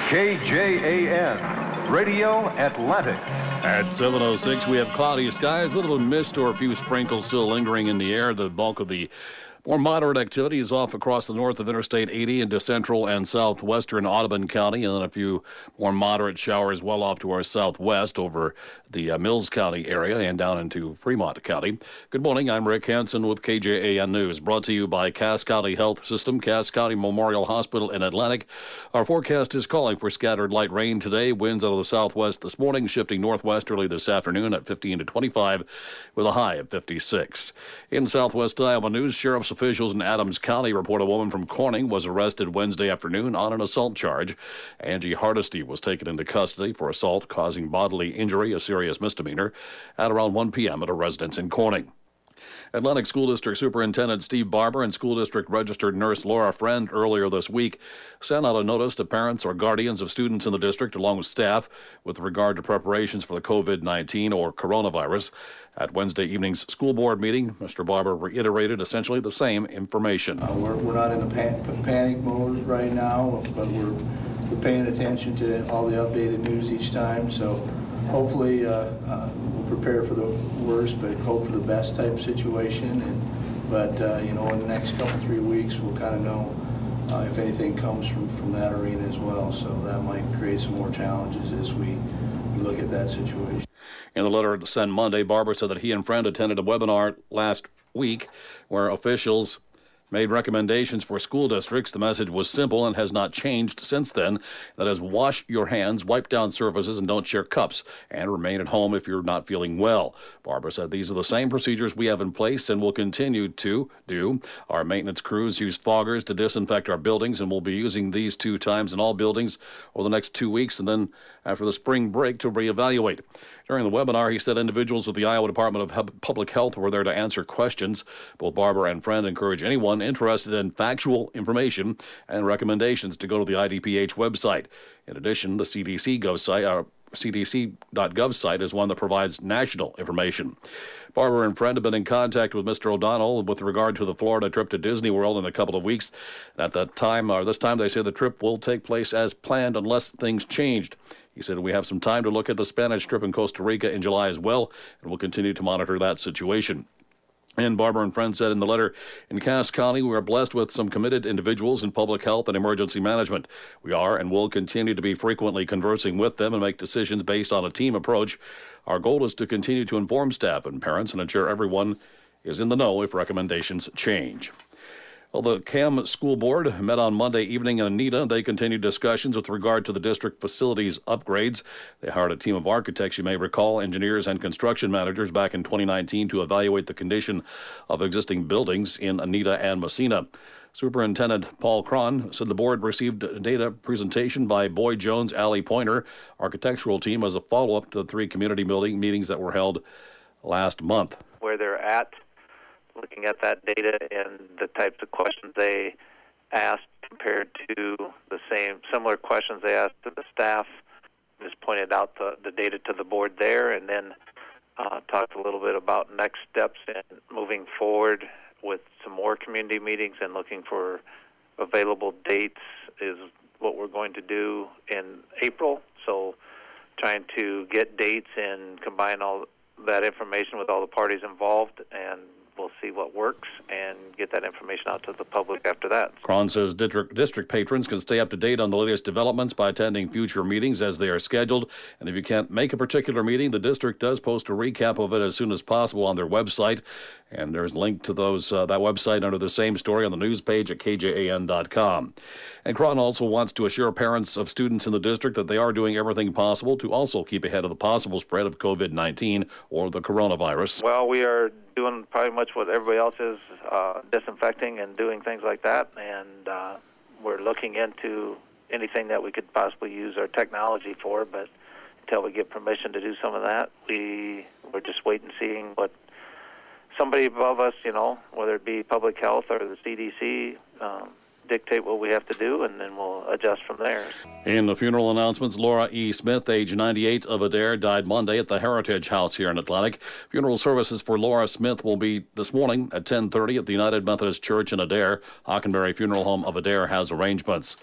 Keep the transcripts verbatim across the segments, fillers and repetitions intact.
K J A N, Radio Atlantic. At seven oh six, we have cloudy skies, a little mist or a few sprinkles still lingering in the air. The bulk of the more moderate activity is off across the north of Interstate eighty into central and southwestern Audubon County, and then a few more moderate showers well off to our southwest over the uh, Mills County area and down into Fremont County. Good morning. I'm Rick Hansen with K J A N News, brought to you by Cass County Health System, Cass County Memorial Hospital in Atlantic. Our forecast is calling for scattered light rain today. Winds out of the southwest this morning, shifting northwesterly this afternoon at fifteen to twenty-five with a high of fifty-six. In southwest Iowa news, sheriff's officials in Adams County report a woman from Corning was arrested Wednesday afternoon on an assault charge. Angie Hardesty was taken into custody for assault causing bodily injury, a serious misdemeanor, at around one p.m. at a residence in Corning. Atlantic School District Superintendent Steve Barber and School District Registered Nurse Laura Friend earlier this week sent out a notice to parents or guardians of students in the district along with staff with regard to preparations for the covid nineteen or coronavirus. At Wednesday evening's school board meeting, Mister Barber reiterated essentially the same information. Uh, we're, we're not in a pan- panic mode right now, but we're, we're paying attention to all the updated news each time. So hopefully uh, uh, we'll prepare for the worst, but hope for the best type situation. And but uh, you know, in the next couple three weeks, we'll kind of know uh, if anything comes from from that arena as well. So that might create some more challenges as we, we look at that situation. In the letter sent Monday, Barber said that he and Friend attended a webinar last week where officials made recommendations for school districts. The message was simple and has not changed since then. That is, wash your hands, wipe down surfaces, and don't share cups, and remain at home if you're not feeling well. Barber said these are the same procedures we have in place and will continue to do. Our maintenance crews use foggers to disinfect our buildings, and we'll be using these two times in all buildings over the next two weeks and then after the spring break to reevaluate. During the webinar, he said individuals with the Iowa Department of Public Health were there to answer questions. Both Barber and Friend encourage anyone interested in factual information and recommendations to go to the I D P H website. In addition, the C D C Gov site, our C D C dot gov site is one that provides national information. Barber and Friend have been in contact with Mister O'Donnell with regard to the Florida trip to Disney World in a couple of weeks. At that time, or this time, they say the trip will take place as planned unless things changed. He said we have some time to look at the Spanish trip in Costa Rica in July as well, and we'll continue to monitor that situation. And Barber and Friend said in the letter, in Cass County, we are blessed with some committed individuals in public health and emergency management. We are and will continue to be frequently conversing with them and make decisions based on a team approach. Our goal is to continue to inform staff and parents and ensure everyone is in the know if recommendations change. Well, the C A M School Board met on Monday evening in Anita. They continued discussions with regard to the district facilities upgrades. They hired a team of architects, you may recall, engineers and construction managers back in twenty nineteen to evaluate the condition of existing buildings in Anita and Messina. Superintendent Paul Cron said the board received a data presentation by Boyd Jones, Allie Pointer, architectural team, as a follow-up to the three community building meetings that were held last month. Where they're at, looking at that data and the types of questions they asked compared to the same similar questions they asked to the staff. Just pointed out the, the data to the board there, and then uh, talked a little bit about next steps and moving forward with some more community meetings and looking for available dates is what we're going to do in April. So trying to get dates and combine all that information with all the parties involved, and we'll see what works and get that information out to the public after that. Cron says district, district patrons can stay up to date on the latest developments by attending future meetings as they are scheduled. And if you can't make a particular meeting, the district does post a recap of it as soon as possible on their website. And there's a link to those uh, that website under the same story on the news page at K J A N dot com. And Cron also wants to assure parents of students in the district that they are doing everything possible to also keep ahead of the possible spread of covid nineteen or the coronavirus. Well, we are doing probably much what everybody else is, uh, disinfecting and doing things like that, and uh, we're looking into anything that we could possibly use our technology for, but until we get permission to do some of that, we, we're just waiting and seeing what somebody above us, you know, whether it be public health or the C D C, um, dictate what we have to do, and then we'll adjust from there. In the funeral announcements, Laura E. Smith, age ninety-eight, of Adair, died Monday at the Heritage House here in Atlantic. Funeral services for Laura Smith will be this morning at ten thirty at the United Methodist Church in Adair. Hockenberry Funeral Home of Adair has arrangements.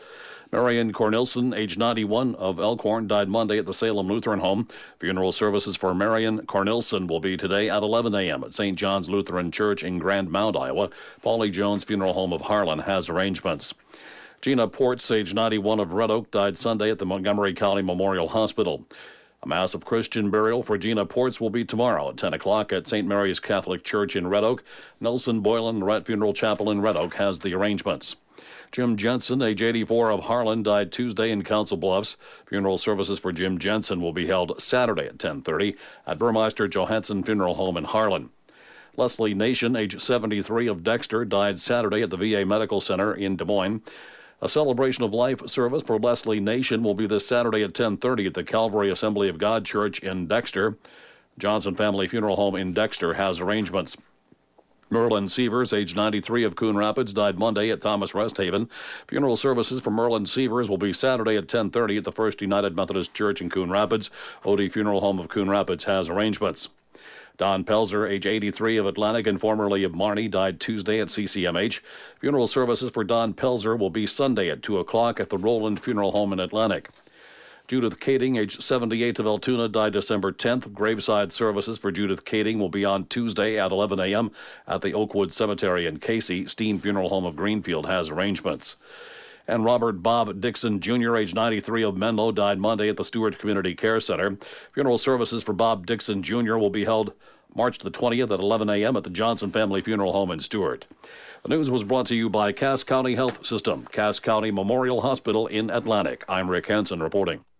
Marion Cornelson, age ninety-one, of Elkhorn, died Monday at the Salem Lutheran Home. Funeral services for Marion Cornelson will be today at eleven a.m. at Saint John's Lutheran Church in Grand Mound, Iowa. Paulie Jones Funeral Home of Harlan has arrangements. Gina Ports, age ninety-one, of Red Oak, died Sunday at the Montgomery County Memorial Hospital. A mass of Christian burial for Gina Ports will be tomorrow at ten o'clock at Saint Mary's Catholic Church in Red Oak. Nelson Boylan Lorette Funeral Chapel in Red Oak has the arrangements. Jim Jensen, age eighty-four, of Harlan, died Tuesday in Council Bluffs. Funeral services for Jim Jensen will be held Saturday at ten thirty at Burmeister Johansson Funeral Home in Harlan. Leslie Nation, age seventy-three, of Dexter, died Saturday at the V A Medical Center in Des Moines. A celebration of life service for Leslie Nation will be this Saturday at ten thirty at the Calvary Assembly of God Church in Dexter. Johnson Family Funeral Home in Dexter has arrangements. Merlin Severs, age ninety-three, of Coon Rapids, died Monday at Thomas Rest Haven. Funeral services for Merlin Severs will be Saturday at ten thirty at the First United Methodist Church in Coon Rapids. Odie Funeral Home of Coon Rapids has arrangements. Don Pelzer, age eighty-three, of Atlantic and formerly of Marnie, died Tuesday at C C M H. Funeral services for Don Pelzer will be Sunday at two o'clock at the Roland Funeral Home in Atlantic. Judith Kading, age seventy-eight, of Altoona, died December tenth. Graveside services for Judith Kading will be on Tuesday at eleven a.m. at the Oakwood Cemetery in Casey. Steen Funeral Home of Greenfield has arrangements. And Robert Bob Dixon, Junior, age ninety-three, of Menlo, died Monday at the Stewart Community Care Center. Funeral services for Bob Dixon, Junior will be held March the twentieth at eleven a.m. at the Johnson Family Funeral Home in Stewart. The news was brought to you by Cass County Health System, Cass County Memorial Hospital in Atlantic. I'm Rick Hansen reporting.